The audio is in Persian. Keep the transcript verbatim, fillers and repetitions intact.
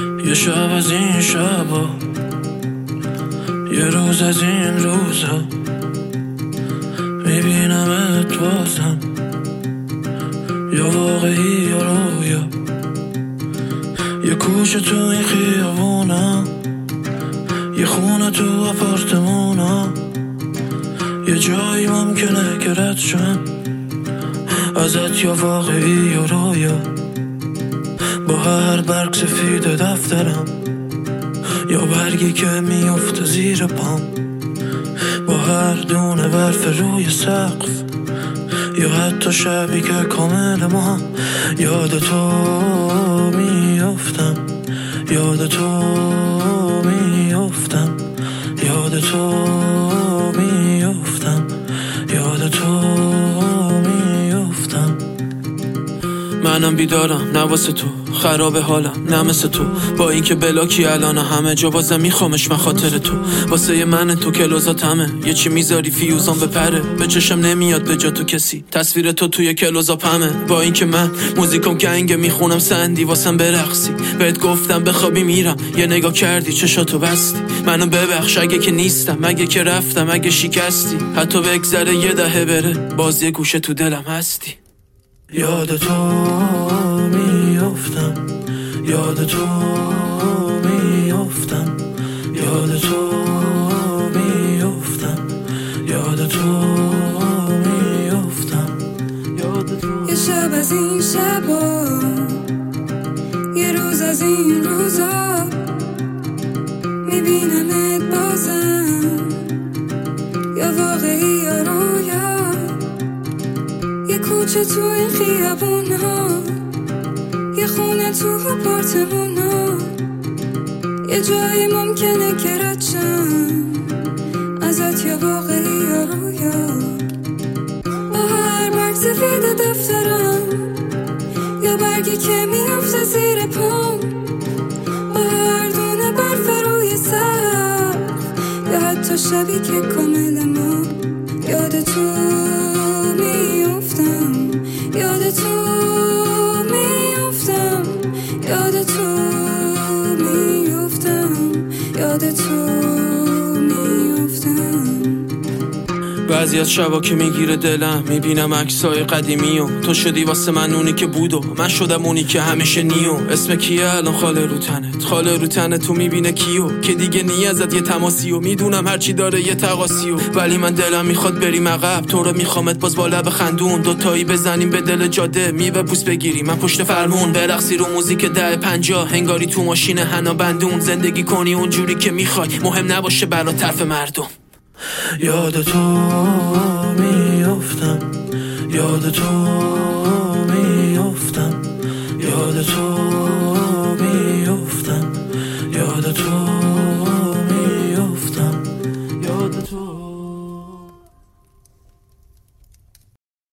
یه شب از این شبا، یه روز از این روزا، میبینمت بازم، یا واقعی یا رویا. یه کوچه تو این خیابونا، یه خونه تو آپارتمونا، یه جایی ممکنه که رد شم ازت، یا واقعی یا رویا. با هر برگ سفید دفترم، یا برگی که میفته زیر پام، با هر دونه برف روی سقف، یا حتی شبی که کامل ما. یاد تو میافتم، یاد تو میافتم، یاد تو میافتم، یاد تو میافتم. منم بیدارم نه واسه تو، خراب حالم نه مثل تو، با اینکه بلاکی الان همه جا بازم میخوامش من خاطر تو. واسه من تو کلوزاتمه، یه چی میذاری فیوزان بپره، به چشم نمیاد به جا تو کسی، تصویر تو توی کلوزاپمه. با اینکه من موزیکم گنگه، میخونم سندی واسم برقصی، بهت گفتم بخوابی میرم، یه نگاه کردی چشاتو بستی. منو ببخش اگه که نیستم، اگه که رفتم، اگه شکستی، حتی بگذره یه دهه بره، باز یه گوشه تو دلم هستی. یاد تو میافتم، یاد تو میافتم، یاد تو میافتم، یاد تو میافتم، یاد تو. یه شب از این شبا، یه روز از این روزا، میبینمت بازم، یا واقعی یا رویا. یه کوچه تو این خیابونا، یه خونه تو آپارتمونا، یه جایی ممکنه که رد شم ازت، یا واقعی یا رویا. با هر برگ سفید دفترم، یا برگی که میفته زیر پام، با هر دونه برف روی سقف، یا حتی شبی که کامل ما. یاد تو میافتم، یاد تو میافتم، یاد تو میافتم، یاد تو میافتم. بعضی از شبا که میگیره دلم، میبینم عکسای قدیمی و تو شدی واسه من اونی که بود و من شدم اونی که همیشه نیو. اسم کیه الان خاله رو تنت، خاله رو تنت تو میبینه کیو، که دیگه نی ازت یه تماسی و میدونم هرچی داره یه تقاسی و، ولی من دلم میخواد بریم عقب، تو رو میخوامت باز با لب خندون، دوتایی بزنیم به دل جاده، میوه پوست بگیری من پشت فرمون، برقصی رو موزیک ده پنجاه، هنگاری تو ماشین حنا بندون، زندگی کنی اونجوری که میخوای، مهم نباشه برا طرف مردم. یاد تو میافتم، یاد تو میافتم، یاد تو